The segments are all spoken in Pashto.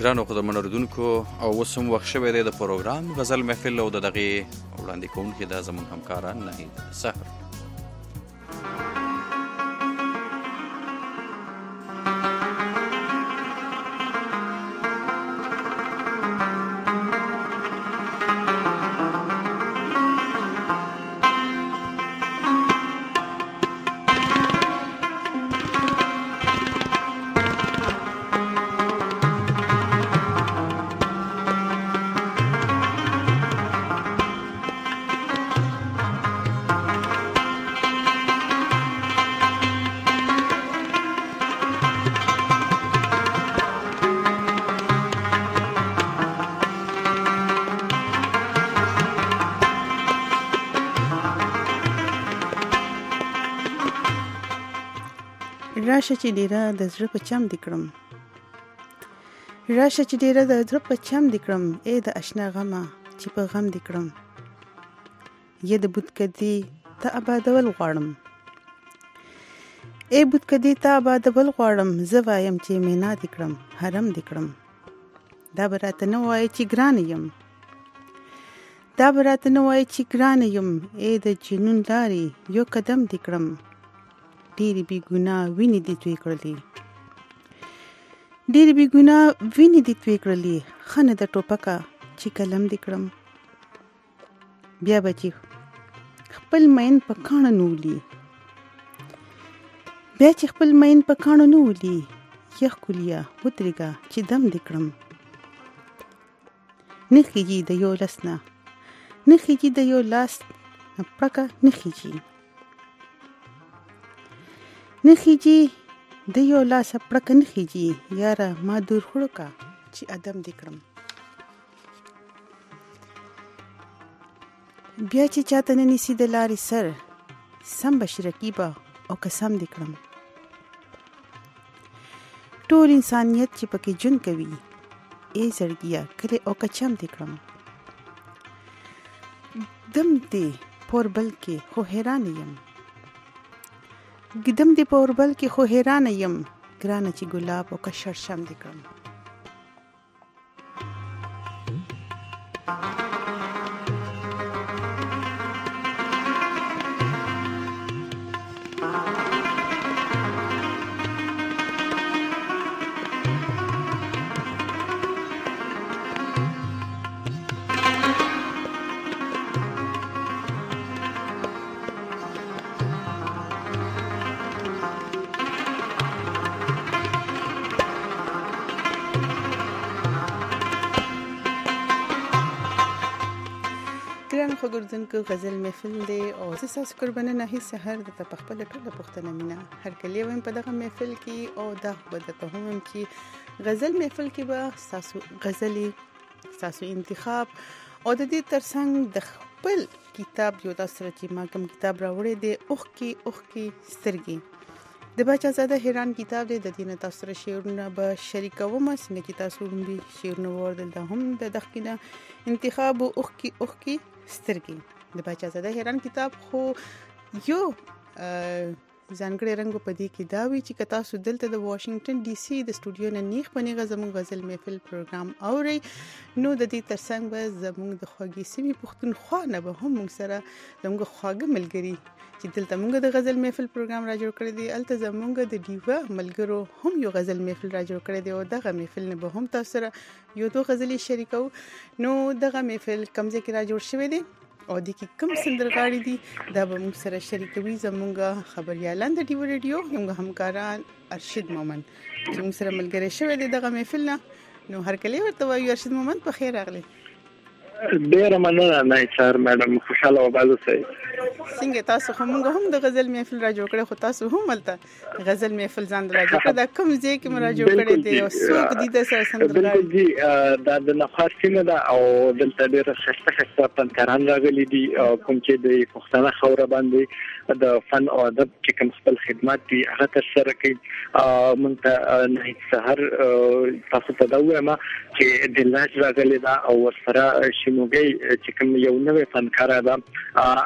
ګرانو قدرمنو اورېدونکو او اوس هم وخت شوی دی د پروګرام غزل محفل او د دغې وړاندې کوونکي دا زموږ همکاره نهید سحر. راشه چې ډیره د زړه په چم دې کړم، راشه چې ډیره د زړه په چم دې کړم، ای د اشنا غمه چې په غم دې کړم. یا د بتکدې ته آبادول غواړم، ای بتکدې ته آبادول غواړم، زه وایم چې مینا دې کړم، حرم دې کړم. دا به راته نه وایي چې ګران یم، دا به راته نه وایي چې ګران یم، ای د جنون لارې یو قدم دې کړم. ډېرې بې ګناه وینې دې توی کړلې، ډېرې بې ګناه وینې دې توی کړلې، ښه نه ده ټوپکه چې قلم دې کړم. بیا به چې خپل مین په کاڼه نولي، بیا چې خپل مین په کاڼه نولي، یخ کلیه ودرېږه چې دم دې کړم. نه خیږي د یو لاس نه، نه خیږي د یو لاس نه پړکه نه خیږي، نه خیږي د یو لاسه پړکه نه خیږي، یاره ما دور خوړو کا چې ادم دې کړم. بیا چې چاته نه نیسي د لارې سر، سم به شي رقیبه او قسم دې کړم. ټول انسانیت چې پکې جون کوي، ای زړګیه کلی او کچم دې کړم. دم دې پور بل کې خو حیران یم، ګدم دې په اوربل کې خو حیرانه یم، ګرانه چې ګلاب او که شړشم دې کړم. خو ګردونکو غزل محفل دی او زه ستاسو قربانه نهید سحر درته په خپله ټوله پوښتنه مینه هرکلی وایم په دغه محفل کې، او دا به درته هم وایم چې غزل محفل کې به ستاسو غزلې، ستاسو انتخاب او د دې ترڅنګ د خپل کتاب یو تاسو سره چې ما کوم کتاب راوړی دی، اوښکې اوښکې سترګې د باچا زاده حیران کتاب دی. د دې نه تاسو سره شعرونه به شریکوم، څنګه چې تاسو وړاندې شعرونه واورېدل، دا هم د دغه کې نه انتخاب اوښکې اوښکې سترګې د باچا زاده حیران کتاب. خو یو ځانګړی رنګ په دې کې دا وی چې که تاسو دلته د واشنگټن ډي سي د سټوډیو نه نیغ په نیغه زموږ غزل محفل پروګرام اورئ، نو د دې ترڅنګ به زموږ د خوږې سیمې پښتونخوا نه به هم موږ سره زموږ خواږه ملګري چې دلته موږ د غزل محفل پروګرام را جوړ کړی دی، هلته زموږ د ډیوا ملګرو هم یو غزل محفل را جوړ کړی دی، او دغه محفل نه به هم تاسو سره یو دو غزلې شریکو. نو دغه محفل کوم ځای کې را جوړ شوی دی او د کې کوم سندرغاړي دي دا به موږ سره شریکوي زموږ خبريالان د ډیو ریډیو، موږ همکاران ارشد مومن چې موږ سره ملګری شوی دی دغه محفل نه. نو هرکلی ورته وایو ارشد مومن په خیر راغلی. ډیره مننه نایچار میډم، خوشاله وبال اوسئ. څنګه تاسو هم د غزل محفل را جوړ کړی، خو تاسو هم ولته غزل محفل ځان را جوړ کړی، دا کوم ځای کې را جوړ کړی دی او څوک دي د سره سندرغاړي؟ بالکل دا د نخاس سیمه ده او دلته ډیره ښایسته فنکاران راغلي دي، کوم چې د پښتنه خوره باندې د فن او ادب چې کوم خپل خدمات دي هغه ترسره کوي. مونږ ته نهید سحر تاسو ته دا وایم چې د لاج راغلي ده او ورسره شنوګي چې کوم یو نوې فنکاره ده هغه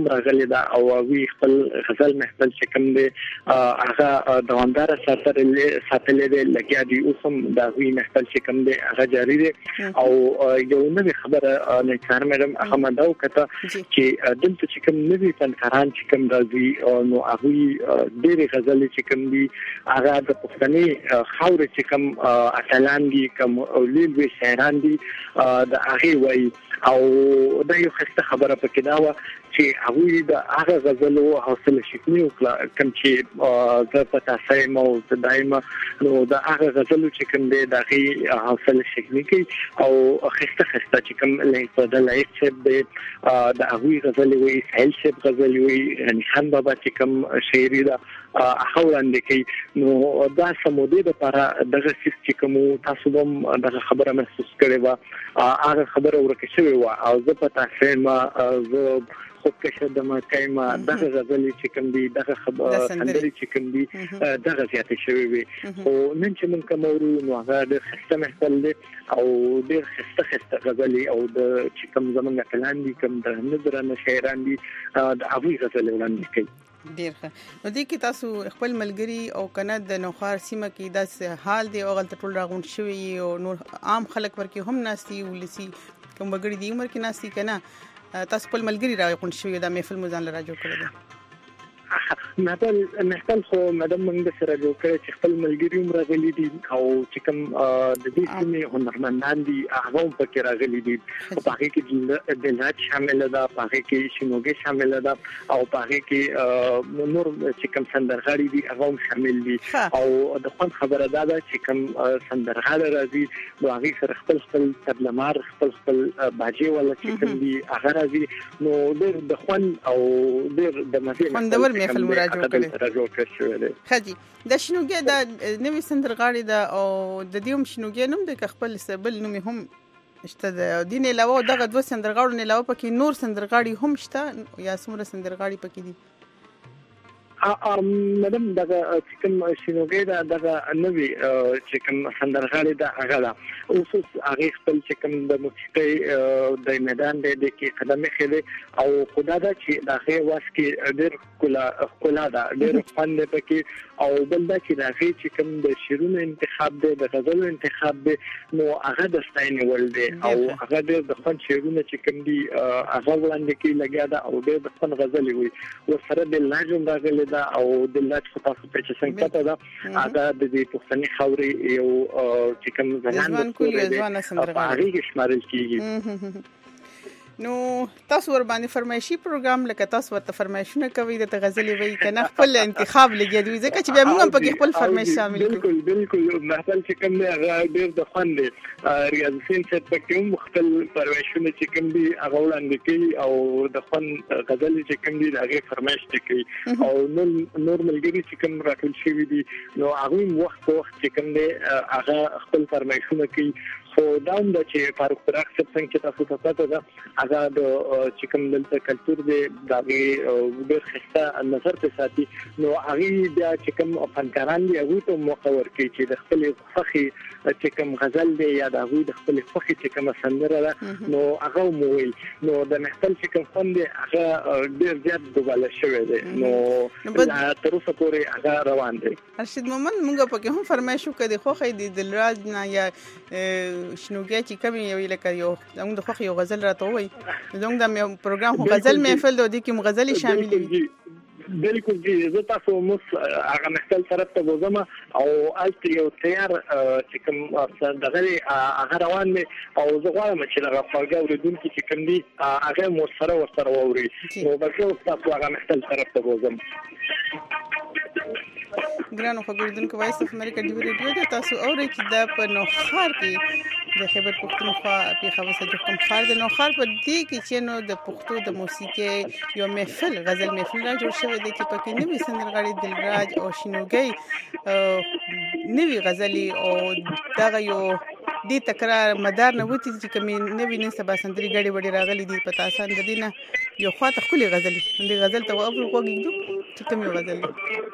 راغلي دا او وی خپل غزل محفل چې کوم دی هغه دوامدار ساتل دی لګیا دی اوسم دا وی محفل چې کوم دی هغه جاری دی او یو نوې خبره نه کار مېرم هغه مداو کته چې دلته چې کوم نوې فنکاران چې کوم راځي نو هغه ډېر غزل چې کوم دی هغه د پښتني خاور چې کوم اتلان دي کوم اولیل وی شاعران دي د هغه وای او دا یو خسته خبره پکې دا و چې هغه د هغه غزلو حوصله شکنی او کوم چې زه په تاسو مو دایمه نو دا هغه غزلو چې کوم دی د هغه حوصله شکنی کوي او خسته چې کوم له د لایق څخه د هغه غزل وی سهل شه غزل وی یعنی خان بابا چې کوم شاعري دا هغه وړاندې کوي نو دا سمودي د لپاره دغه چې کوم تاسو هم دغه خبره محسوس کړې و هغه خبره ورکه شوی و او زه په تاسو ما زه خود کشه د ما کایما دغه غزل چې کوم دی دغه خبره سندري چې کوم دی دغه زیات شوی وي او نن چې من کومورو نو هغه د خسته محفل دی او ډېر خسته غزل او د چې کوم زمونږ کلان دي کوم د نظرانه شاعران دي د ابوي غزل وړاندې کوي ډیر ښه نو دې کې تاسو خپل ملګری او کنه د نوخار سیمه کې داس حال دی او غلط ټول راغون شوی او نور عام خلک ورکه هم ناسي ولسی کوم بغړي دی عمر کې ناسي کنه تاسو خپل ملګری راغون شوی دا محفل مزان لرا جوړ کړی دی محفل خو مدام موږ سره جوړ کړی چې خپل ملګری هم راغلي دي او چې کوم د دې سیمې هنرمندان دي هغه هم پکې راغلي دي په هغه کې د لات شامل ده په هغه کې شینوګي شامل ده او په هغه کې نور چې کوم سندرغاړي دي هغه هم شامل دي او د خوان خبره ده چې کوم سندرغاړي راځي نو هغه سره خپل تبلمار خپل باجی ولا چې کوم دي هغه راځي نو د خوان او د مزه محفل مراجعه کړي خجی د شنوګي د نوې سندرغاړي د او د دیوم شنوګي نوم د خپل سبل نوم هم شته د دین علاوه دغه دوه سندرغاړو نه علاوه پکې نور سندرغاړي هم شته یا سمره سندرغاړي پکې دي مدام دغه چې کوم شنوګي دغه نوې چې کوم سندرغاړي د هغه لا اوس هغه خپل چې کوم د موسیقي د میدان د کې قدم خېله او خدای دا چې دغه واس کې ډېر کلا دا ډېر فن پکې او بل دا چې دغه چې کوم د شیرونو انتخاب دی د غزل انتخاب دی نو هغه د ستاین ول دی او هغه د فن شیرونو چې کوم دی هغه وړاندې کې لګیا دا او د فن غزل وي ورسره د لاجم راغلی دا او د لاج په تاسو په چې څنګه پته دا هغه د دې پښتني خاورې یو چې کوم ځوان هغه کې شمارل کیږي نو تاسو ور باندې فرمایشي پروګرام لکه تاسو ورته فرمایشونه کوي د غزلې وی کنه خپل انتخاب لګي دوی ځکه چې بیا موږ په خپل فرمایش شامل کړو بالکل محفل چې کوم دی هغه ډېر د خوند دی ریاض حسین چې په کوم خپل فرمایشونه چې کوم دی هغه وړاندې کوي او د خوند غزلې چې کوم دی هغه فرمایش کوي او نور ملګری چې کوم راټول شوی دي نو هغه وخت چې کوم دی هغه خپل فرمایشونه کوي خو دا هم د چې فاروق فراق څنګه چې تاسو ته پته ده هغه د چې کوم د کلچر دی دغه د خسته نظر په ساتي نو هغه بیا چې کوم فنکاران دي هغه ته موقع ورکړي چې د خپل فخي چې کوم غزل دی یا د هغه د خپل فخي چې کوم سندره ده نو هغه مووي نو د محفل چې کوم فن دی هغه ډیر زیات دوباله شوی دی نو تر اوسه پورې هغه روان دی ارشد مومن موږ په کې هم فرمایشو کړي خو خې د دلراج نه یا شنوګي چې کوم یو لکه یو موږ د خوخ یو غزل راته وای زموږ د پروګرام غزل محفل د دې کې غزلې شامل دي بالکل جی زه تاسو مس هغه محفل طرف ته وزم او الته یو تیار چې کوم دغه هغه روان دي او زه غواړم چې هغه خواږه ورېدونکي چې کوم دي هغه مو سره ورسره ووري نو بلکې تاسو هغه محفل طرف ته وزم ګرانو خبردونکو وایس اف امریکا دی ریډیو ته تاسو اورئ چې دا په نوخار کې د خیبر پښتونخوا په خوسه د کوم خار د نوخار په دې کې چې نو د پښتو د موسیقي یو محفل غزل محفل را جوړ شوی دی چې پکې نوې سندرغاړي دلراج او شینوګي نوې غزلي او دغه یو دې تکرار مدار نه وتی چې کوم نوې نه سبا سندري غړي وړي راغلي دي پتا سان د دینه یو خواته خولي غزلي د غزل ته وګورئ کوګیږي چې کوم غزل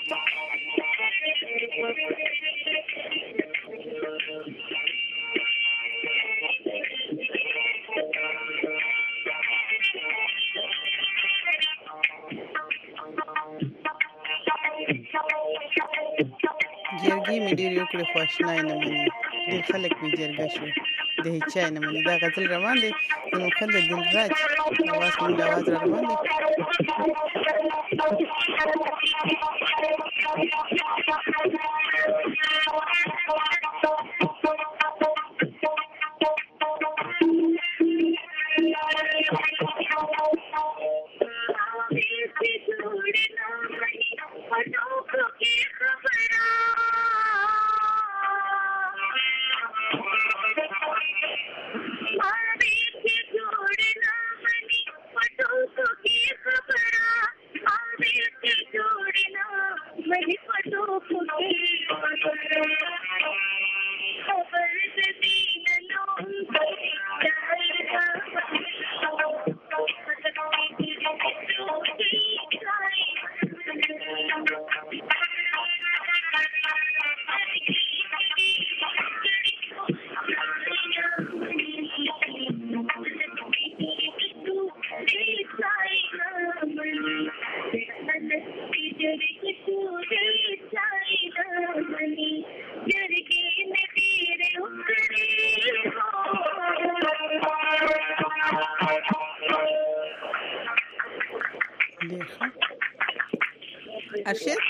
جرګي مې ډېر یو کړی خو اشنا یې نه مني ډېر خلک مې جرګه شو د هیچا یې نه مني دا غزل روان دی زموږ خل د دلراج اواز مونږ د اواز را روان دی ارشد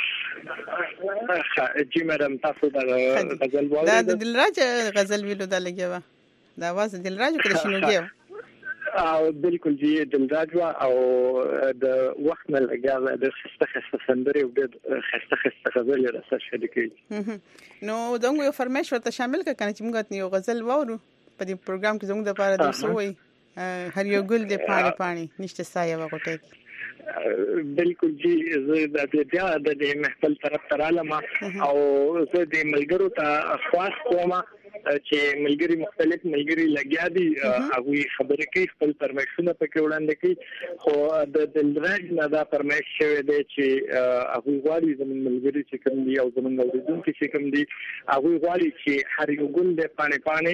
جی مدام تاسو د غزل وایي دا د دلراج غزل ویلو دا لګیا و دا आवाज دلراج کړه شنوږي بالکل جی دلراج او د وخت نه لګیا د خسته سندري او د خسته غزل راسه شریکي نو دغه یو فرمایش ورته شامل کړه چې موږ یو غزل وورو په دې پروګرام کې زموږ د لپاره د سوې هر یو ګل د پانی پانی نشته سایه وغوټه بالکل جی زه د بیا د محفل طرف ترالم او زه د ملګرو ته خاص کوم چې ملګری مختلف ملګری لګیا دي هغه خبرې کوي خپل پرمیشن پکې وړاندې کوي خو د دلراج نه دا پرمیش شوی دی چې هغه غواړي زموږ ملګری چې کوم دي او زموږ اوریدونکو چې کوم دي هغه غواړي چې هر یو ګل د پانی پانی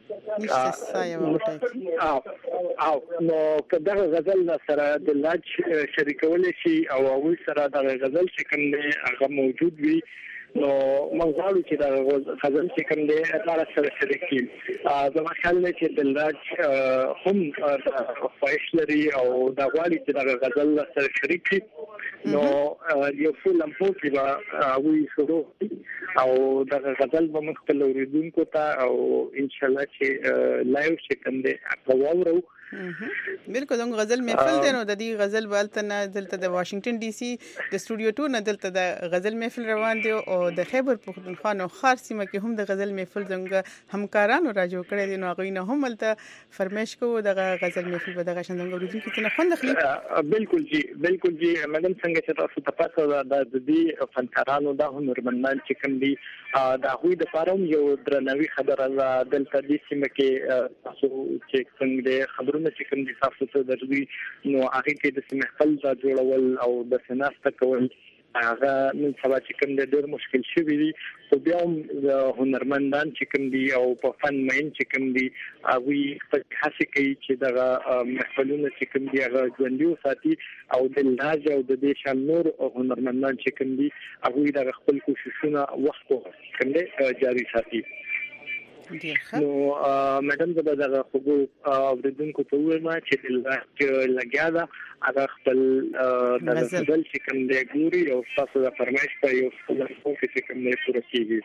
او نو کله غزل سره د لاج شریکول شي او هغه سره د غزل چې کوم دی هغه موجود وي نو موږ غواړو چې دا غزل چې کوم دی هغه سره شریک کړي زما خیال دی چې د لاج هم خواهش لري او دا غواړي چې دا غزل سره شریک کړي نو یو څو لمحو کې به هغه شروع او دا غزل به مختلف اوریدونکو ته او ان شاء الله چې لایو چې کوم دی هغه وورو بالکل دغه غزل محفل دی نو د دې غزل بالتنه دلته د واشنگټن ډي سي د سټوډیو 2 نه دلته د غزل محفل روان دی او د خیبر پختونخوا او خار سیمه کې هم د غزل محفل څنګه همکارانو راجو کړی دي نو هغه نه هم ولته فرمایش کوو د غزل محفل په دغه شان څنګه ورته کې نه خوند اخلي بالکل جی مدام څنګه چې تاسو ته پاتې د دې فنکارانو د هنرمندان چې کوم دي دا هوی د فارم یو درنوي خبره دلته د سیمه کې تاسو چې څنګه خبرونه چې کوم دي تاسو ته درځي نو هغه کې د محفل د جوړول او د سناسته کول هغه نن سبا چې کوم ډېر مشکل شوی دی خو بیا هم هنرمندان چې کوم دي او په فن مین چې کوم دي هغه هڅه کوي چې دغه محفلونه چې کوم دي هغه ژوندۍ ساتي او د لاج او د دې شان نور هنرمندان چې کوم دي هغه د خپل کوششونه وخت کوم جاری ساتي نو مدام زه به دغه خبرو اوریدونکو ته وایم چې د لاج لګیا ده هغه خپل د غزل چې کوم دی ګوري او تاسو د فرمایش په یو څه چې کوم دی پوره کیږي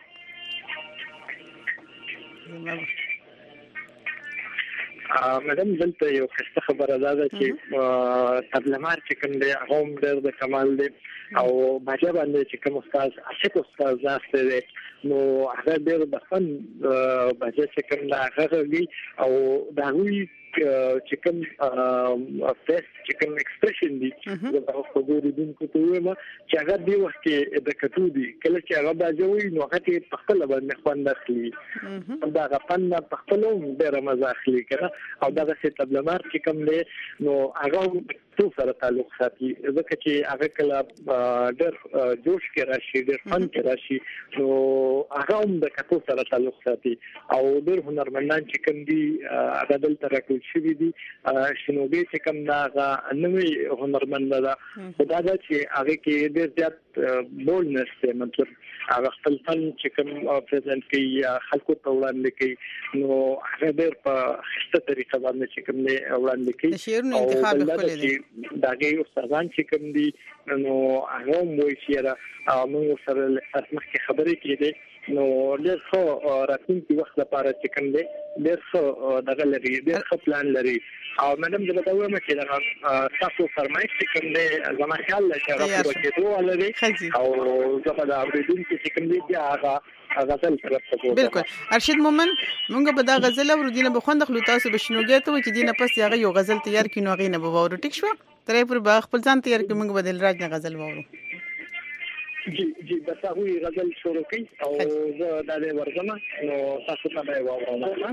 مدام دلته یو څه خبره ده چې تبلمار چې کوم دی هغه هم ډېر د کمال دی او باجه باندې چې کوم استاد عاشق استاد زاسته دی نو هغه ډېر د فن باجه چې کوم دا هغه او دا وی چې کوم فیس چې کوم ایکسپریشن دي دا خو د ورودونکو ته وایم چې هغه دی وخت کې د کتو دي کله چې هغه باجه وي نو هغه په خپل باندې خوند اخلي دا غفن په خپل ډېر مزه اخلي کنه او دا څه تبلمار چې کوم دی نو هغه پښتو سره تعلق ساتي ځکه چې هغه کله ډېر جوش کې راشي ډېر فن کې راشي نو هغه هم د کتو سره تعلق ساتي او ډېر هنرمندان چې کوم دي هغه دلته راټول شوي دي شنوبي چې کوم دا هغه نوې هنرمند ده خدای دا چې هغه کې ډېر زیات بولنس دی مطلب هغه خپل فن چې کوم پریزنټ کوي خلکو ته وړاندې کوي نو هغه ډېر په خسته طریقه باندې چې کوم دی وړاندې کوي شعرونو انتخاب خپل دی داګه یو ځان چې کوم دی نو هغه مو شي را موږ سره اسمه کې خبرې کړې نو ډېر ښه راتلونکي وخت لپاره چې کوم دی ډېر ښه دغه لري ډېر ښه پلان لري او مدام زه به وایم چې دا تاسو فرمایش چې کوم دی زما خیال لري چې راځي کېدو لري او زه به دا اوریدونکو چې کوم دی هغه غزل سره بالکل ارشد مومن مونږ به دا غزل ورو دینه بخوند خلو تاسو بشنوګه ته چې دینه پس هغه یو غزل تیار کینو هغه نه به وورو ټیک شو ترې پر باغ خپل ځان تیار کې مونږ بدل راځ نه غزل وورو جی بس هغه غزل شروع کړي او زه دا د ورغمه نو تاسو ته به وورم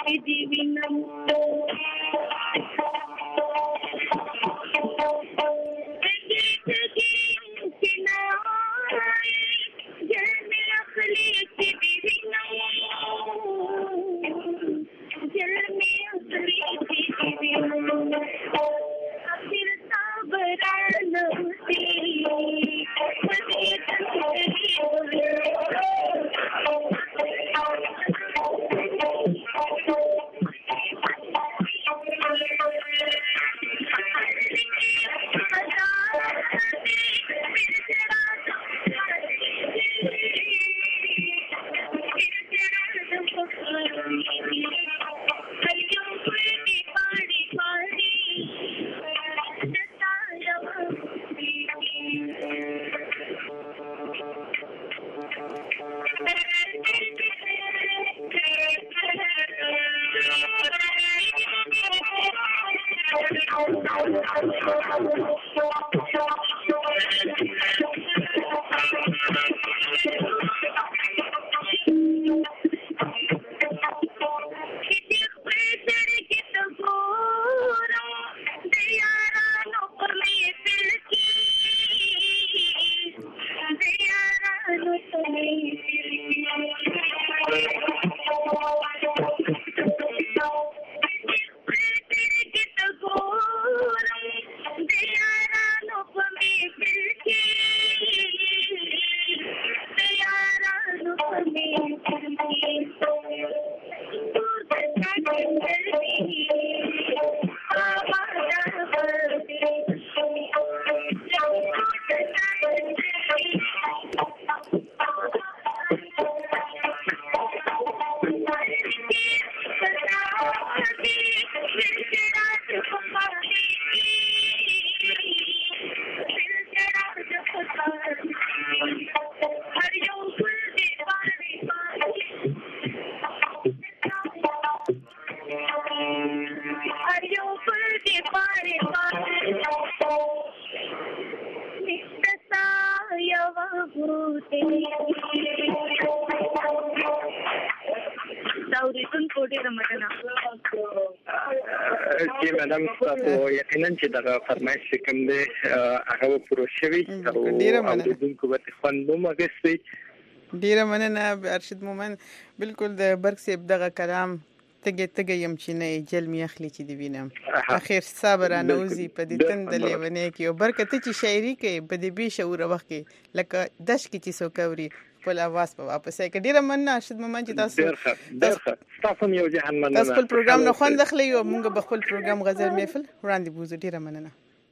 مدام تاسو یقینا چې دا فرمایش کوم دی هغه پوره شوی او دونکو به خوندو مګسي ډیره مننه ارشد مومن بالکل د برق سیب دغه کلام تګ يم چې نه جل می اخلي چې دی وینم اخر صبر انوزي په دې تند لیونه کې او برکته چې شاعري کې په دې به شعور وخت کې لکه دش کې چې سو کوري په اواز په واپس کې ډیره مننه ارشد مومن چې تاسو تاسو یو جهان مننه تاسو خپل پروګرام نه خوند اخلي او موږ به خپل پروګرام غزل محفل وړاندې بوزو ډیره مننه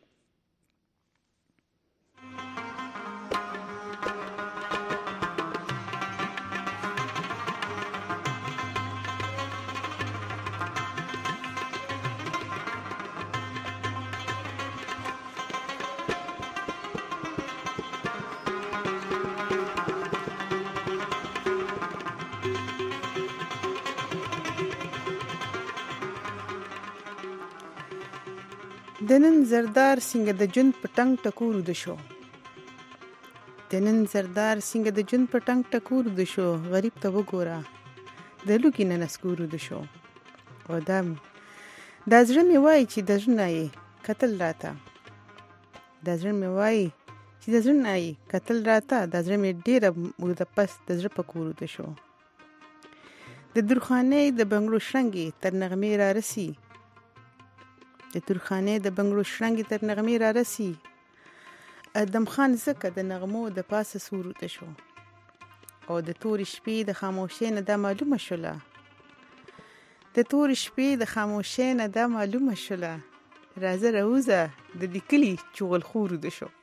دنن زردار څنګه د جون پټنګ ټکور د شو دنن زردار څنګه د جون پټنګ ټکور د شو غریب ته وګوره د لوګي نه نسکور د شو او د زړه می وای چې د ژوند نه قتل راته د زړه می وای چې د ژوند نه قتل راته د زړه می ډیره د پس د زړه پکور د شو د درخانه د بنگلو شرنګي تر نغمه را رسی د تورخانه د بنگلو شرنګي تر نغمه را رسی ادم خان زکه د نغمو د پاسه سورته شو او د تور شپې د خاموشۍ نه د معلومه شوله د تور شپې د خاموشۍ نه د معلومه شوله راځه راوزه د لیکلي چغل خور د شو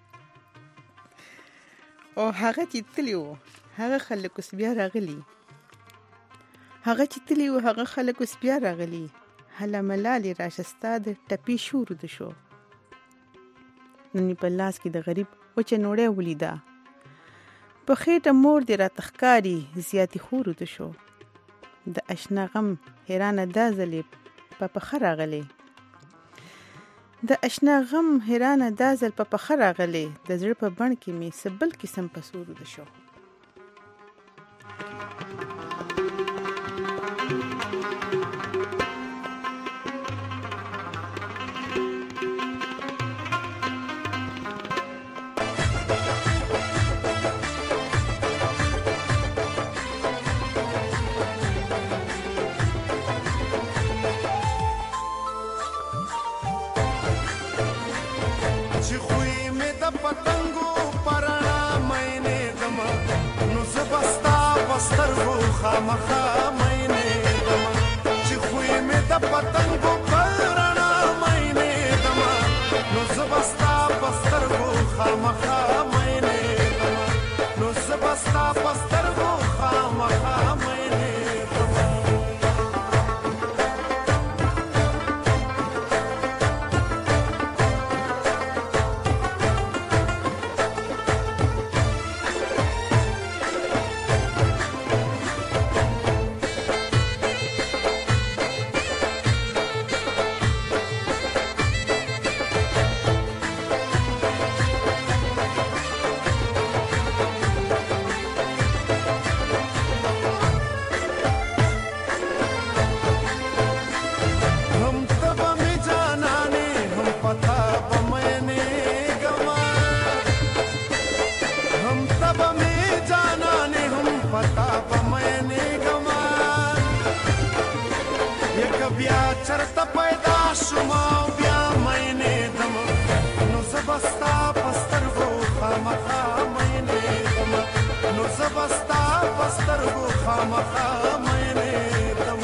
او هغه چې تلیو هغه خلک اوس بیا راغلي هله ملالي راشستا د ټپي شور د شو نن په لاس کې د غریب وچه نوړې ولیدا په خېټه مور دې را تخکاری زیاتی خور د شو د اشنا غم حیرانه دازلې په پخره غلې د اشنا غم حیرانه دازل په پخره غلې د زړه په بڼ کې می سبل قسم پسور د شو خامخا مینې دما چې خوی مې د پتنګو پرانا مینې دما نو زبستا پسترګو خامخا مینې دما نو زبستا پسترګو خامخا مینې دما چرته پیدا شوما بیا مینې دم نو زبستا پسترګو خامخا مینې دم نو زبستا پسترګو خامخا مینې دم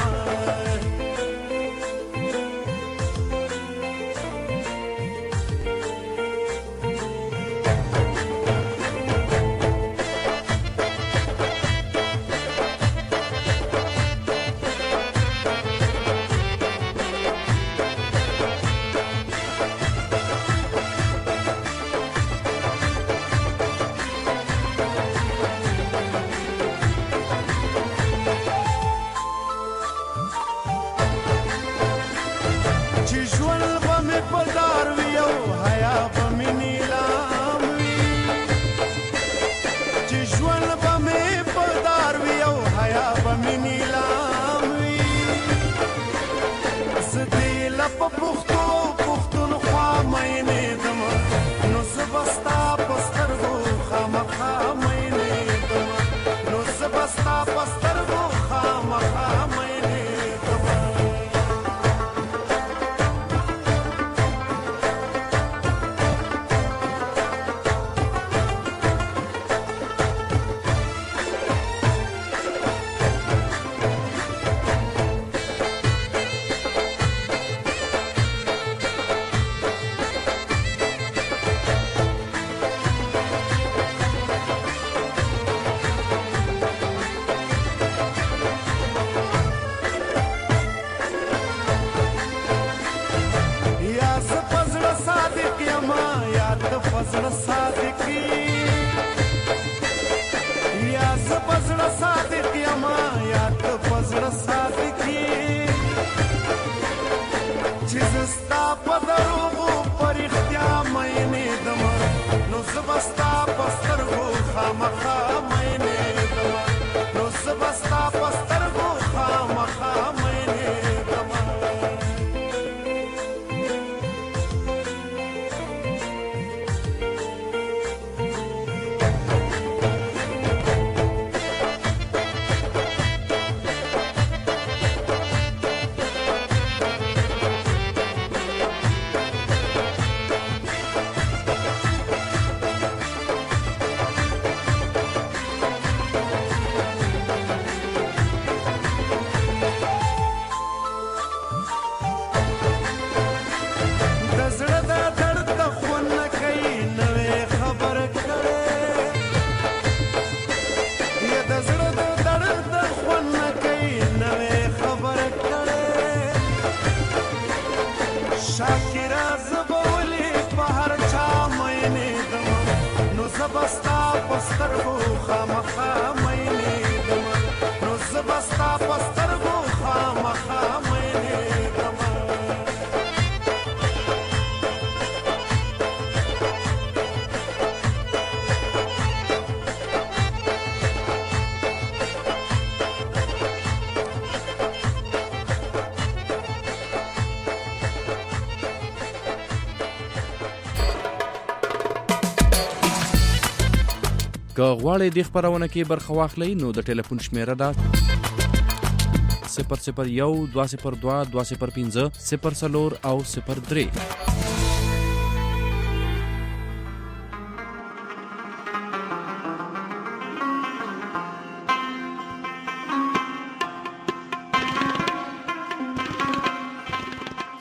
که غواړئ د خپرونه کې برخه واخلئ نو د ټلیفون شمیره ده 001 202 205 04 او 03.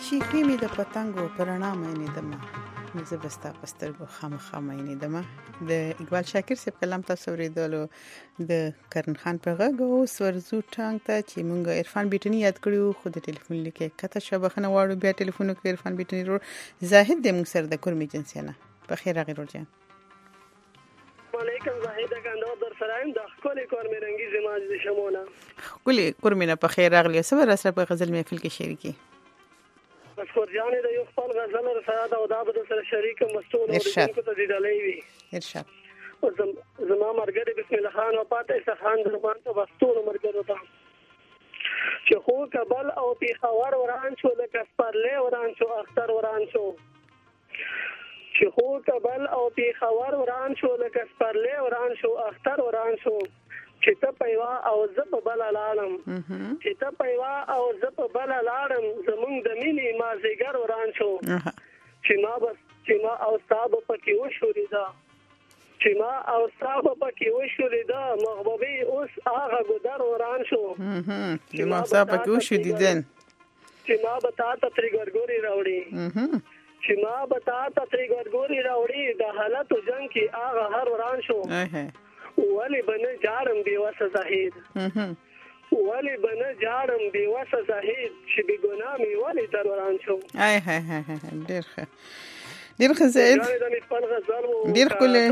شیخې مې د پتنګو پرانا مینې دمه نو زه به ستا په سترګو خامخا مینې دمه. د اقبال شاکر صاحب کلام تاسو اورېدلو د کرن خان په غږ. اوس ورځو ټانګ ته چې موږ عرفان بیټني یاد کړو خو د ټلیفون لیکه کته شبخنه واړو بیا ټلیفون کې عرفان بیټني رو زاهد د موږ سره د کورمي جنسیانه په خیر راغی ورجان. علیکم زاهد کاندو در سرایم د خپل کورمي رنگي زماج د شمونه کلی کورمي نه په خیر راغلی. سره سره په غزل محفل کې شریکي بس ورجان د یو خپل غزل سره دا د سره شریک مستون او د کو ته دی وی ارشاد زما مرګره بسم الله خان او پاته خان دربان ته وستون مرګره ته چې خو کبل او پیښور وران شو لکه سپرلې وران شو اختر وران شو چې خو کبل او پیښور وران شو لکه سپرلې وران شو اختر وران شو چې ته پیوا او زپ بل لاړم چې ته پیوا او زپ بل لاړم زمونږ د مینې ما زیګر وران شو چې ما او صاحب پکې وشوریدا چې ما او صاحب پکې وشوریدا مغبوبي اوس هغه ګدر وران شو چې ما صاحب پکې وشوریدن چې ما به تا ته تری ګورګوري راوړي چې ما به تا ته تری ګورګوري راوړي د حالت جنگ کې هغه هر وران شو ولی بنه جارم بیواسه زاهد ولی بنه جارم بیواسه زاهد چې بی ګناه می ولی در وران شو. ای های های ډیر ښه زاهد ډیر کله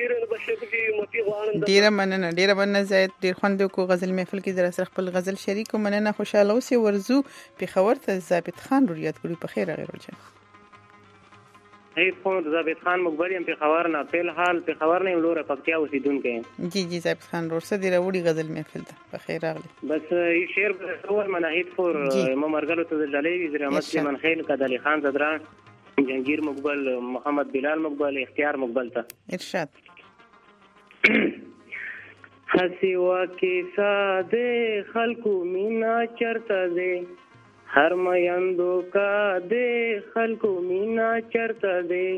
ډیر مننه زاهد ډیر خوند کو غزل محفل کې در سره خپل غزل شریک مننه خوشاله اوسې ورزو پیښور ته ضابط خان روریات کړی په خیر غیر ورچه هیڅ خون ضابط خان مقبر يم پیښور نه په حال پیښور نه لوره پکتیا اوسیدونکو جی ضابط خان ورسه دی راوړي غزل محفل ته په خیر راغلی. بس یې شعر اول مناهید فور مرګلو ته دلې وزیر احمد من خیل کدلی خان زدران جنگیر مقبل محمد بلال مقبل اختیار مقبل ته ارشاد حسیوا کې ساده خلکو مینا چرته دے هر میندو کا دے خلکو مینا چرته دے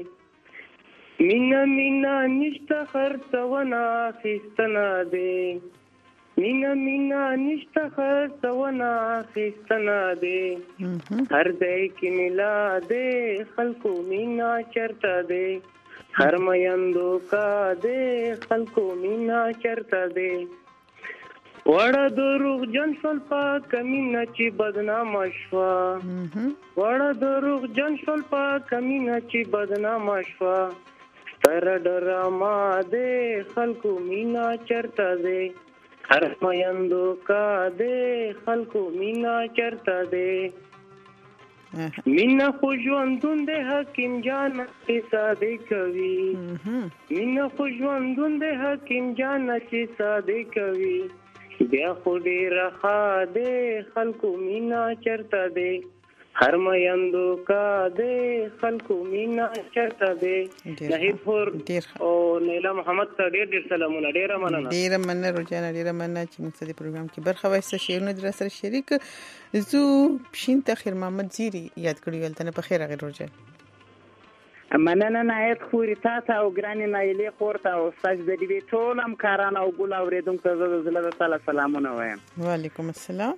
مینا نشته خرڅونه خستنه دے مینا نشته خرڅونه خستنه دے هر ځای کې ملا دے خلکو مینا چرته دے هر میندو کا دے خلکو مینا چرته دے وړه دروغ جن شول په کمینه چې بدنام شوا وړه دروغ جن شول په کمینه چې بدنام شوا تر ډرامه دې خلکو مینا چرته دې هر میندو کا دې خلکو مینا چرته دې مینا خو ژوندون دې حکیم جان چې ساده کوي مینا خو ژوندون دې حکیم جان چې ساده کوي بیا خو ډیر ښه دې خلکو مینا چرته دې هر میندو کا دې خلکو مینا چرته دې نهید پور او نیلا محمد ته ډیر سلامونه ډیر مننه روزانه ډیر مننه چې موږ د پروګرام کې برخه وایسته شیرونه در سره شریک زو شین تخیر محمد زیری یاد کړی ولته په خیر غیر روزه مننه نهایت خوري تاسو او ګرانی نایلې خورته او استاد د دې ټول هم کاران او ګل اوریدونکو ته زله تعالی سلامونه وایم. وعلیکم السلام.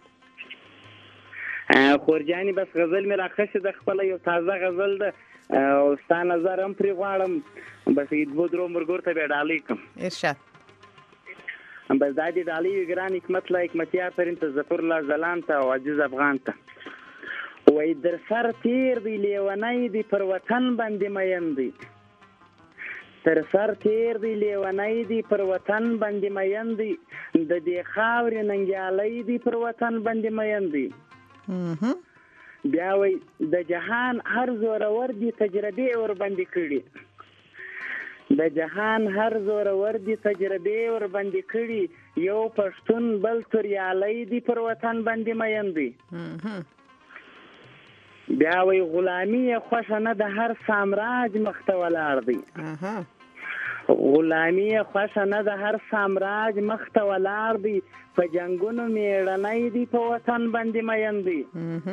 خورجانی بس غزل مې راخښه د خپل یو تازه غزل ده او ستاسو نظر هم پرې غواړم بس دې درو مرګور ته به ډالې کوم ارشاد بس دا دې ډالې ګران حکمت لا حکمتیار پرنت ظفر الله زلان ته او عزیز افغان ته وای در سر تیر دی لیونی دی پر وطن باندې مین دی تر سر تیر دی لیونی دی پر وطن باندې مین دی د دې خاورې ننګیالۍ دی پر وطن باندې مین دی بیا وای د جهان هر زورور دی تجربه ور باندې کړي د جهان هر زورور دی تجربه ور باندې کړي یو پښتون بل تریالۍ دی پر وطن باندې مین دی بیا وی غلامی خوښه نه د هر سامراج مخته ولاړ دی غلامی خوښه نه د هر سامراج مخته ولاړ دی په جنگونو میړنۍ دی په وطن باندې مین دی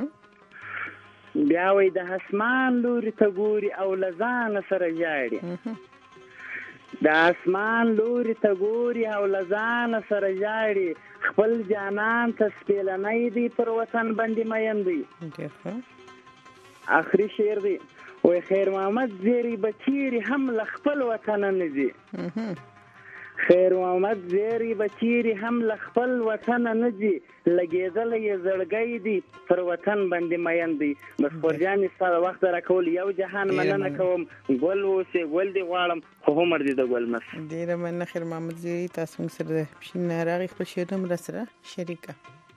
بیا وی د اسمان لوري ته ګوري او لزان سره جاړي د اسمان لوري ته ګوري او لزان سره جاړي خپل جانان ته سپیلنۍ دی پر وطن باندې مین دی اخري شعر دی وای خیر محمد زیری بچیری هم لخپل وطن نه دي خیر محمد زیری بچیری هم لخپل وطن نه دي لګېدل یې زړګی دی پر وطن باندې مین دی بس خورجان ستاسو وخت راکول یو جهان مننه کوم ګل اوسې ګل دی غواړم خو عمر دی د ګل مس ډیره مننه خیر محمد زیری تاسو موږ سره شین راغی خپل شعر هم را سره شریکه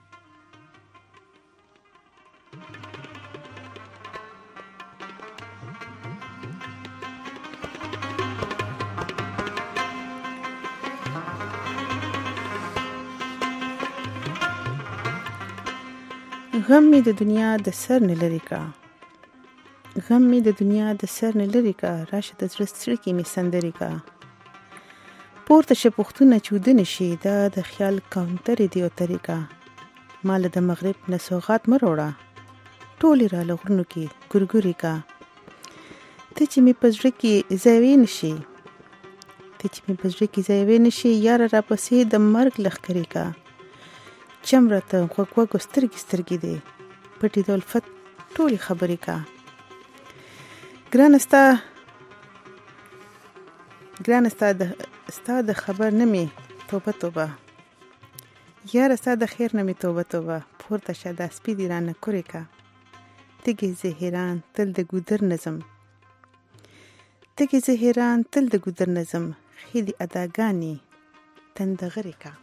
غم می د دنیا د سر نه لري کا غم می د دنیا د سر نه لري کا راشه د زړه سترګې می سندري کا پورته شه پښتونه چودنه شي دا د خیال کاونټر دی او طریقه مال د مغرب نه سوغات مروړه ټولې را لغرونو کې ګورګوري کا ته چې می پزړه کې زوی نشي یار را پسې د مرګ لخرې کا چمرته خوګوګو سترګې دی پټې د الفت ټولې خبرې کا ګران ستا د خبر نه می توبه یاره ستا د خیر نه می توبه پورته شه د سپي دی رانه کورې کا تګې زهران تل د ګودر نظم خېدي اداګانی تندغرې کا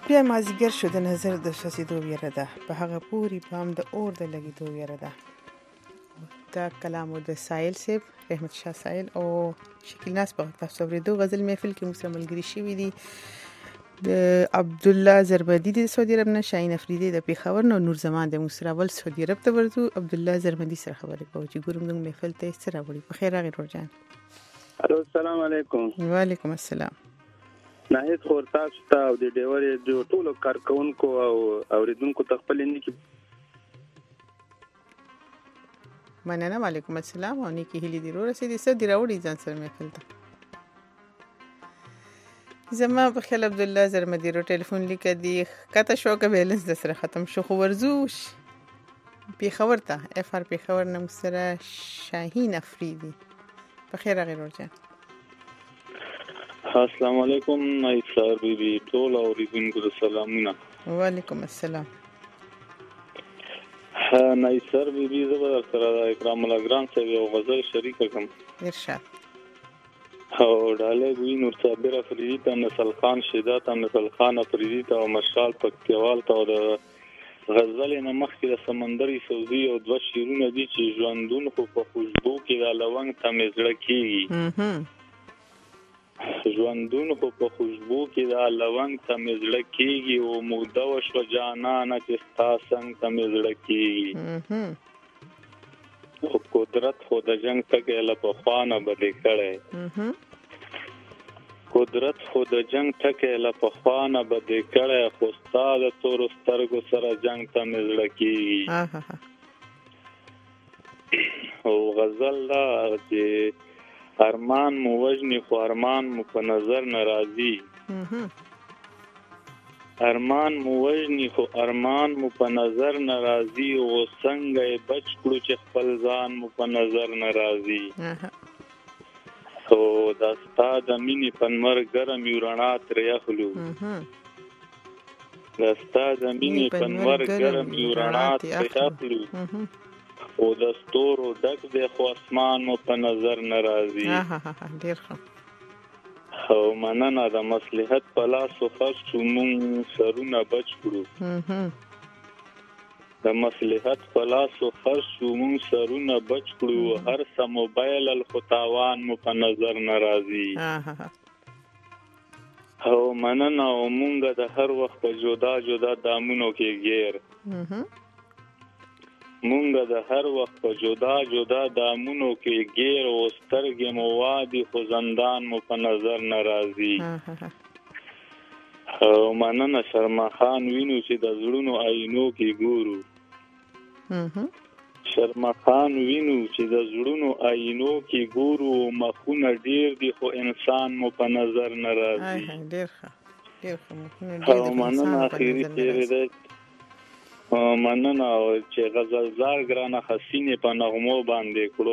بیا مازیګر شو د نظر د شسیدو ویره ده په هغه پوری پام د اور د لګیدو ویره ده. دا کلام د سایل صاحب رحمت شاه سایل او شکیل ناس په تاسو اوریدو غزل محفل کې موږ ملګری شوي دي د عبد الله زرمدی د سعودي عرب نه، شاهین افریدی د پیښور نه، نور زمان د مصرابل سعودي عرب ته ورته. عبد الله زرمدی سره خبرې کوو چې ګورم موږ محفل ته سره وړي. په خیر راغی ورجان. الو السلام علیکم. وعلیکم السلام. ناهید خور تاسو ته او د ډیوري د ټولو کارکونکو او اوریدونکو ته خپل نیکی مننه. وعلیکم السلام او نیکی هلی دی رسیدي سره دی راوړي ځان سره محفل ته. زما په خیال عبد الله زرمدی رو ټلیفون لیکه دی کته شو که بیلنس د سره ختم شو خو ورزوش پیښور ته اف ار پیښور نه سره شاهین افریدی. په خیر راغی ورجان. السلام علیکم نایسر بیبي ټول اوریدونکو ته سلامونه. وعلیکم السلام. نایسر بیبي زبر سره اکرام الله ګران صاحب یو غزل شریک کوم. ارشاد. او ډاله وی نور صابر افریدی ته نسل خان شیدات نسل خان افریدی ته او مشال پکتیوال ته د غزل نه مخکې د سمندري سوزي او دوه شیرونه دي چې ژوندون خو په خوشبو کې د لونګ ته مزړه کیږي. ژوندون خو په خوشبو کې د لونګ ته مزړه کیږي او موده وشو جانانه چې ستا څنګ ته مزړه کیږي. او قدرت خو د جنگ ټکه له پخوانه بدې کړي. قدرت خو د جنگ ټکه له پخوانه بدې کړي خو ستا د تور سترګو سره جنگ ته مزړه کیږي. او غزل دا چې ارمان مو وجنی خو ارمان مو په نظر ناراضي. ارمان مو وجنی خو ارمان مو په نظر ناراضي او څنګه بچ کړو چې خپل ځان مو په نظر ناراضي. او دا ستا د مینې پنمر ګرم یو رڼا تر یخلو. دا ستا د مینې پنمر ګرم یو رڼا تر یخلو. او د ستورو ډک دی خو اسمان مو په نظر ناراضي. ډیر ښه. او مننه د مصلحت په لاس خرڅو مونږ سرونه بچ کړو. د مصلحت په لاس خرڅو مونږ سرونه بچ کړو. هر څه موبایل الخطاوان مو په نظر ناراضي. او مننه او مونږ د هر وخت په جدا جدا دامونو کې غیر. مونږ د هر وخت په جدا جدا دامونو کې غیر او سترګې مو وادي خو زندان مو په نظر ناراضي. او مننه شرما خان وینو چې د زړونو آینو کې ګورو. شرما خان وینو چې د زړونو آینو کې ګورو. مخونه ډیر دي خو انسان مو په نظر ناراضي. ډیر ښه ډیر ښه. او مننه اخیری تیرې ده مننه چې غزلزار ګرانه حسینه په نغمو باندې کړو.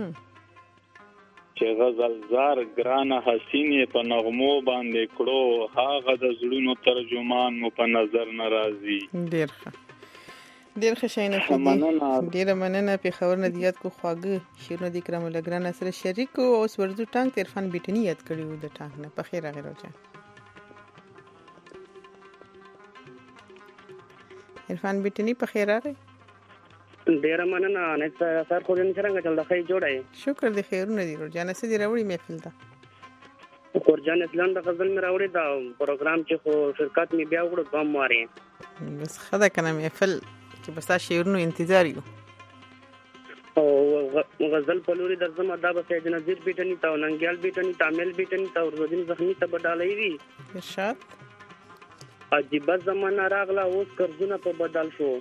چې غزلزار ګرانه حسینه په نغمو باندې کړو. هغه د زړونو ترجمان مو په نظر ناراضي. ډیر ښه ډیر ښه شاین افریدی. ډیر مننه. پیښور نه دیات کو خواږه شیرونه د کرام الله ګرانه سره شریک او اوس ورزو ټانک عرفان بیٹنی یاد کړیو د ټانک نه. په خیر راغی روجان. عرفان بیٹنی په خیر راغی. ډیر مننه. نه سر خو دې څنګه چل دخې جوړای. شکر دې خیرونه دي روجان. سې دې راوړي محفل ته. ورجان اسلام د غزل مې راوړي دا پروګرام چې خو شرکت مې بیا وړو بم ماري. بس خدا کنه محفل چې بس شیرونو انتظار یو. او غزل په لوري درځم دا به سید نذیر بیٹنی تا ننګیال بیٹنی تامل بیٹنی تا ورودین زخمی ته بدالای وی. ارشاد. عجیب زمانہ راغلا اوس قرضونه په بدل شو.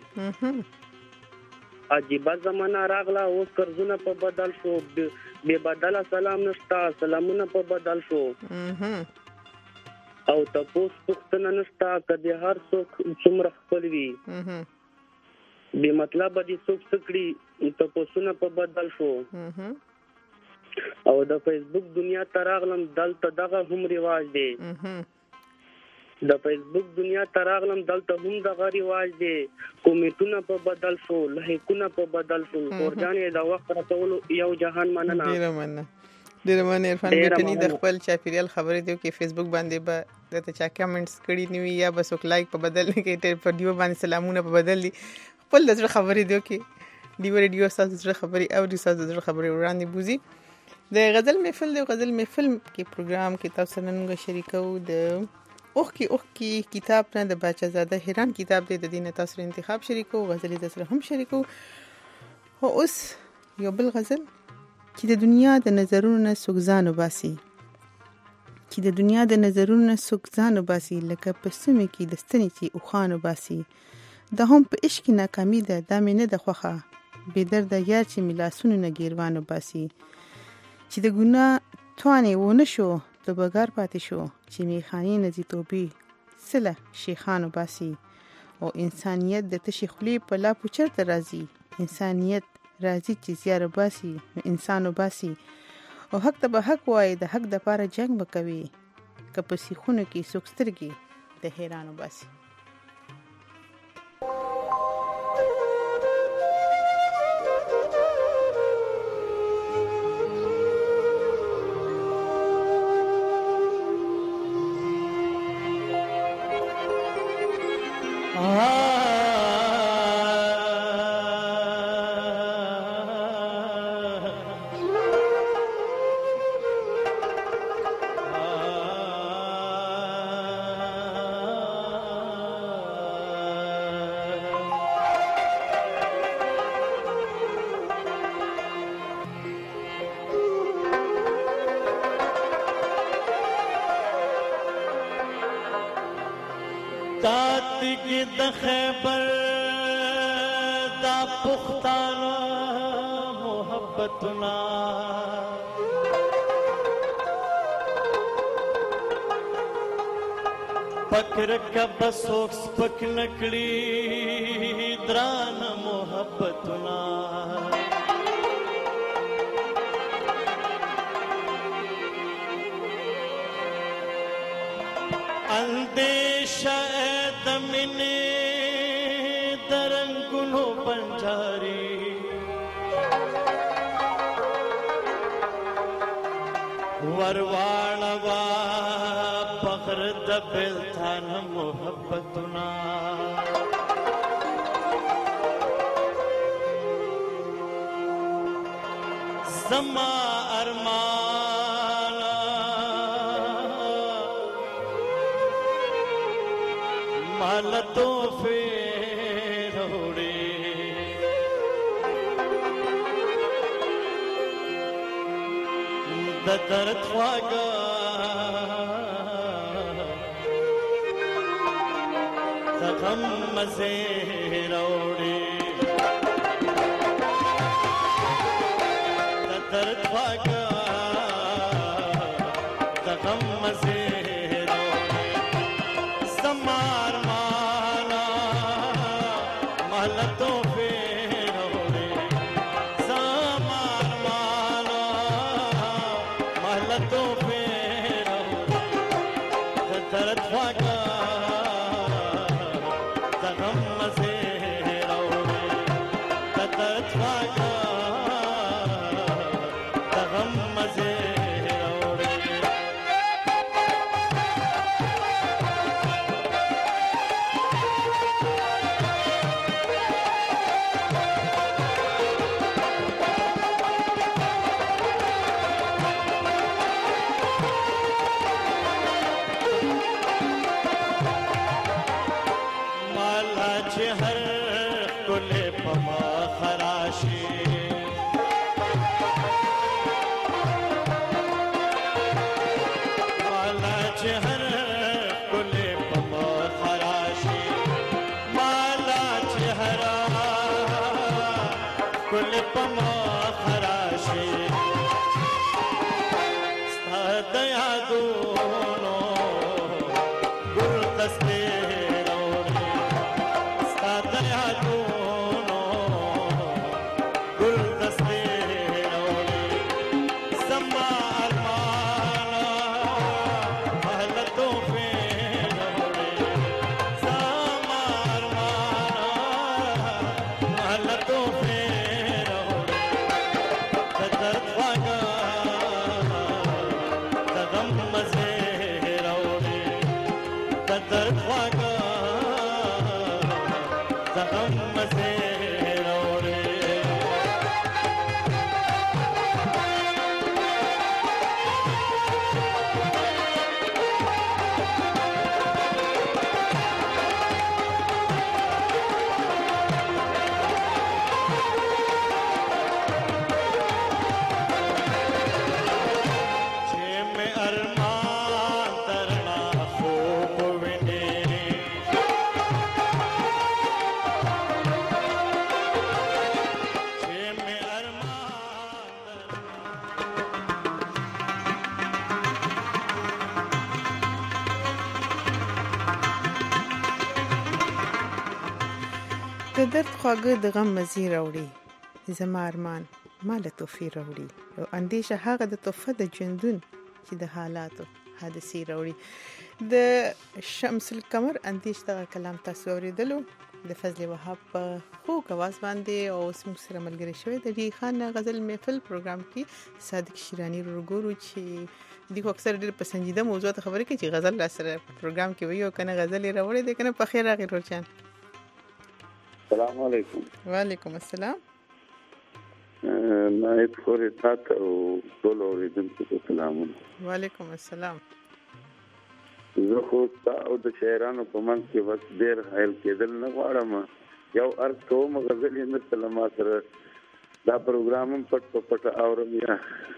عجیب زمانہ راغلا اوس قرضونه په بدل شو. به بدل سلام نشتا سلامونه په بدل شو. او تاسو پښتنه نشتا کدي هر څوک څومره خپل وي. به مطلب دي څوک سکړي تاسو نه په بدل شو. او د فیسبوک دنیا تراغلم دلته دغه هم رواج دی. د فیسبوک دنیا تراغلم دلته هم دغه رواج دی. کومیټونه په بدل شو. لایکونه په بدل شو. ورجانې دا وخت راټول یو جهان مننه. ډیر مننه. ډیر مننه عرفان بیٹنی د خپل چاپیریال خبرې دی کې فیسبوک باندې به د چا کمنټس کړي نیوي یا بس وک لایک په بدل کې ټر په دیو باندې سلامونه په بدل دي خپل د خبرې دی کې دی ریډیو ساز د خبرې او د ساز د خبرې وړاندې بوزي د غزل محفل کې پروګرام کې تاسو نن شریکو د اوخ کی کتاب نه د باچازاده هران کتاب دی د دینه تاسو انتخاب شریکو غزل د سره هم شریکو او اوس یو بل غزل چې د دنیا د نظرونو سوګزان وباسي لکه په سمې کې د ستنې چې اوخان وباسي د هم په عشق ناکامي ده د مینه د خوخه بې درد یار چې ملاسونو نه ګیروان وباسي چې د ګناه توانې ونه شو د بګار پاتې شو چې میخانې نزي توبې سله شیخان وباسي او انسانیت د تشي خلی په لا پوچر ته راځي انسانیت راځي چې زیار وباسي انسان وباسي او حق ته به حق وای د حق د پاره جنگ وکوي که په سیخونو کې سوکسترګي د حیران وباسي تاتگی د خیبر دا پختانا محبتنا پکر کب سوکس پک نکڑی دران محبتنا اندیشہ دمنے درنگنو پنجاری ورواڑوا پغر دبل تھان محبتنا زما ارمانا مالتوں فیروڑے درد خواگا غم مزے روڑے درد خواگا غم مزے روڑے زمار مانا محلتوں فیروڑے زمار مانا محلتوں فیروڑے درد خواگا غم مزے روڑے درد خواگا غم مزے روڑے مالا چہر کلے پما خراشی مالا چہر کلے پما خراشی مالا چہرا کلے پما خراشی دیا دونوں گل دستے روڑے دیا دونوں گل دستے روڑے زمار مانا محلتوں پہ روڑے زمار مانا محلتوں پہ روڑے غم مزه راوړې د درد خواږه د غم مزې راوړي زما ارمان مال توفیر راوړي او اندیشه هغه د توفه د ژوندون چې د حالاتو حادثې راوړي د شمس القمر اندیش دغه کلام تاسو اوریدلو د فضل وهاب په خوږ اواز باندې او موږ سره ملګری شوی د ډی خان غزل محفل پروګرام کې صادق شیرانی ورګورو چې دغه اکثر ډېر پسندیده موضوع ته خبرې کوي چې غزل را سره پروګرام کې وي او کنه غزل راوړي د کنه په خیر راغی ورچان السلام علیکم. وعلیکم السلام. نایب خوري تاسو او ټول اوریدونکو ته سلامونه. وعلیکم السلام. زه خو تاسو د شاعرانو په منځ کې وخت ډېر حایل کېدل نه غواړم. یو ارګ کوم غزل یې نه سلام سره دا پروګرام پټ اورم یا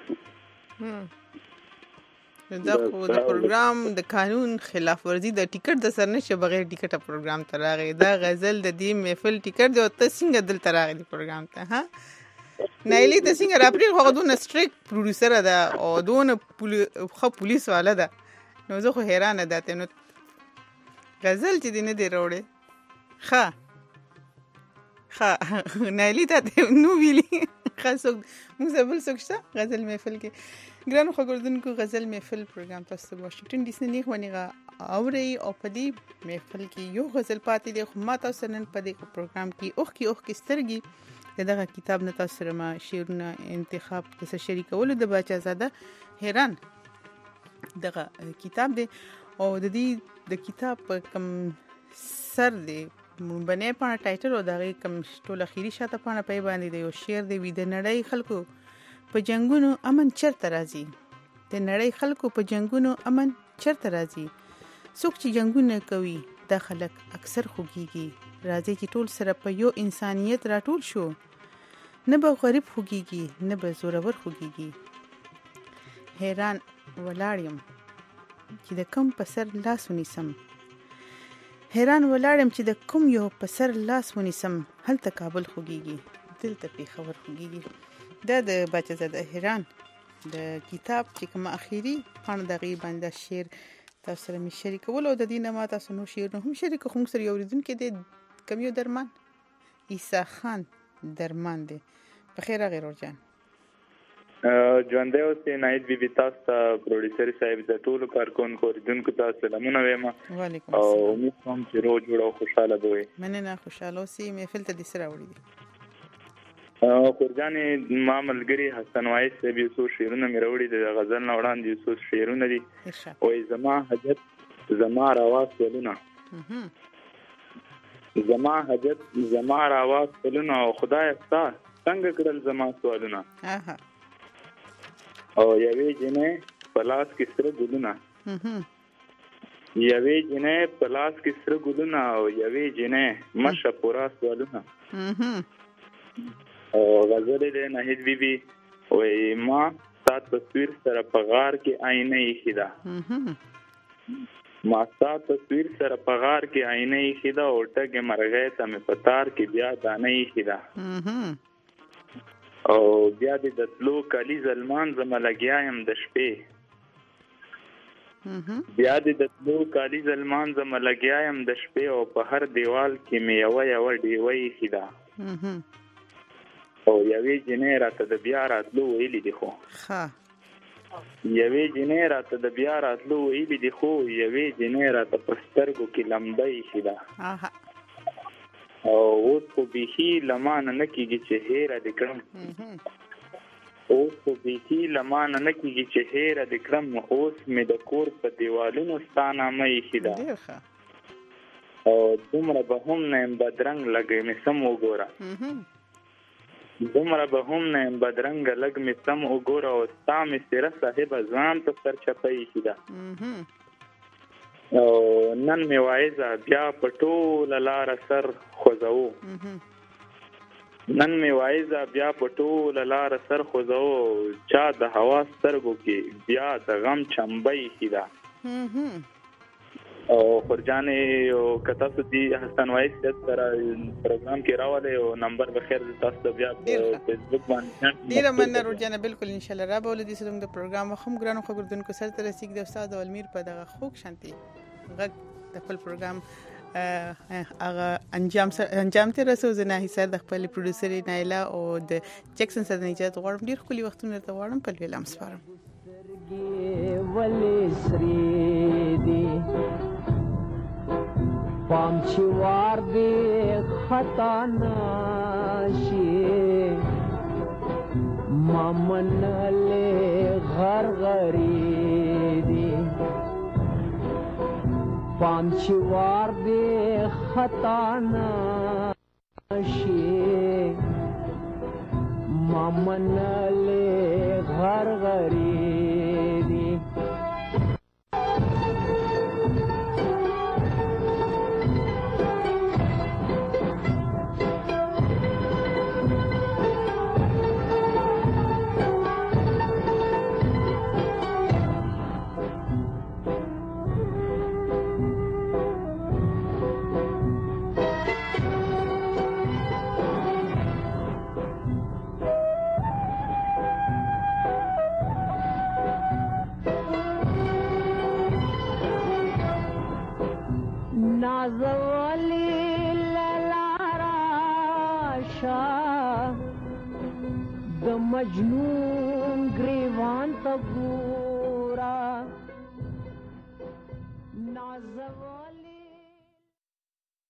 دا خو د پروګرام د قانون خلاف ورزي د ټیکټ د سر نشه بغیر ټیکټه پروګرام ته راغی دا غزل د دې محفل ټیکټ دی او ته څنګه دل ته راغلی پروګرام ته ها نایلی ته څنګه راپری خو دونه سټریک پروډوسر ده او دونه خو پولیس والا ده نو زه خو حیرانه ده ته نو غزل چې دینه دی وروړي ښه نایلی ته نو ویلی خاصو موږ بل څه غزل محفل کې ګرانو خبردونکو غزل محفل پروګرام تاسو واشنگټن ډي سي نه غونډه اوري او په دې محفل کې یو غزل پاتې دی خو ما تاسو نن په دې پروګرام کې اوخ کې سترګي دغه کتاب نه تاسو سره ما شعرونه انتخاب تاسو شریکول د بچا زاده حیران دغه کتاب دی او د دې د کتاب کم سر دی بنې په ټایټل او دغه کم ټول اخیری شاته په پای باندې دی او شعر دی وې د نړۍ خلکو په جنگونو امن چرته راځي د نړۍ خلکو په جنگونو امن چرته راځي څوک چې جنگونه کوي د خلک اکثر خوږيږي راځي چې ټول سره په یو انسانيت راټول شو نه به غریب خوږيږي نه به زورور خوږيږي حیران ولاړم چې د کم په سر لاس ونیسم حیران ولاړم چې د کوم یو په سر لاس ونیسم هلته کابل خوږيږي دلته پیښور خوږيږي دا د بچزاده حیران د کتاب چې کوم اخیری پاڼه دغه باندې شعر تاسو سره می شریکول او د دې نه ما تاسو نو شعر هم شریک کوم سره یو ریدونکو د کمیو درمان عیسی خان درمان دی په خیر غیر ورجان ژوند دی اوس نایت بي بي تاسو پروډوسر صاحب د ټولو کارکونکو ریدونکو ته سلامونه وایم وعلیکم او السلام امید کوم چې روز جوړ او خوشاله وي مننه خوشاله اوسې محفل ته د سره وړي دي خورجان ما ملګری حسن وایس به یو شعرونه مې راوړي د غزل نه وړاندې یو شعرونه دي او زما حاجت زما راواز ولونه زما حاجت زما راواز ولونه او خدای ستا څنګه کړل زما سوالونه او یوې جنې پلاس کې سره ګلونه یوې جنې پلاس کې سره ګلونه او یوې جنې مشه پورا سوالونه او غزل دې نهید بی بی وای ما سات تصویر سره په غار کې آینه یې خدا ما سات تصویر سره په غار کې آینه یې خدا او ټګه مرغې ته مې پتار کې بیا دانه یې خدا او بیا دې د تلو کلی زلمان زما لګیایم د شپې بیا دې د تلو کلی زلمان زما لګیایم د شپې او په هر دیوال کې مې یو ډیوه یې خدا او یوې جنې راته د بیا راتلو ویلي دي خو یوې جنې راته د بیا راتلو ویلي دي خو یوې جنې راته په سترګو کې لمبه ایښې ده او اوس خو بیخي لمانه نه کېږي چې هیره دې کړم اوس خو بیخي لمانه نه کېږي چې هیره دې کړم اوس مې د کور په دیوالونو ستا نامه ایښې ده او دومره به هم نه بدرنګ لګې مې سم وګوره دومره به هم نه بدرنګ لګ مې سم وګوره او ستا مې سره صاحب ځان ته سر چپی شي دا او نن مې وایزه بیا په ټوله لاره سر خوځو نن مې وایزه بیا په ټوله لاره سر خوځو چا د هوا سترګو کې بیا د غم چمبۍ شي دا او خورجانې او که تاسو دي حسن وایز سره پروګرام کې راولئ او نمبر به خیر تاسو ته بیا په فیسبوک باندې ډیره مننه روجانه بالکل ان شاء الله را به ولدي زموږ د پروګرام هم ګرانو خبردونکو سره تر رسیدي د استاد علمیر په دغه خوږ شانتي غږ د خپل پروګرام هغه انجام ته رسو زه نه هیڅ د خپل پروډوسر نایلا او د جکسن سره نجات غواړم ډیر خولي وختونه ته غواړم په ویلام سپارم ولې سری دی پام چې وار دی خطا نشي مامنلې غرغری دی پام چې وار دی خطا نشي مامنلې غرغری دی نازولی للاراشا د مجنون گریوان تا گورا نازولی